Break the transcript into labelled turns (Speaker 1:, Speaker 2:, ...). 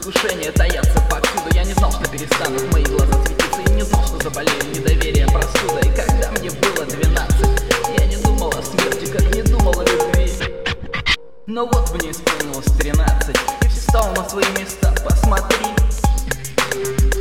Speaker 1: искушения таятся повсюду. Я не знал, что перестанут мои глаза светиться, и не знал, что заболею недоверие, простуда. И когда мне было 12, я не думал о смерти, как не думал о любви. Но вот мне исполнилось 13, и все стало на свои места. Посмотри,